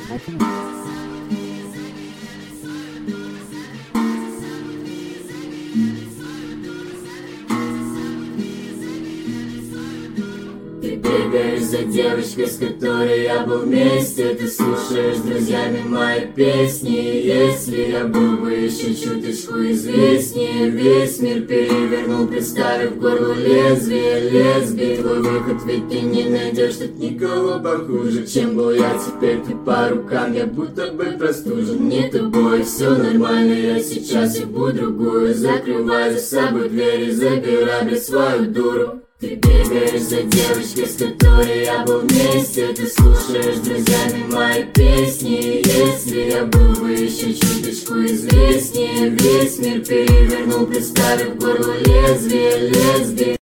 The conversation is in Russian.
Ты бегаешь за девочкой, с которой я был вместе. Ты слушаешь с друзьями мои песни. Если я был бы еще чуточку известнее, весь мир перевернул, представив горло лезвие. Лесби, твой выход, ведь ты не найдешь тут никого похуже, чем был я. Теперь ты по рукам, я будто бы простужен. Не тобой, все нормально, я сейчас ебу другую. Закрывай за собой дверь и забирай, блядь, свою дуру. Ты бегаешь за девочкой, с которой я был вместе. Ты слушаешь с друзьями мои песни. Если я был бы еще чуточку известнее, весь мир перевернул, представив горло лезвие. Лесби.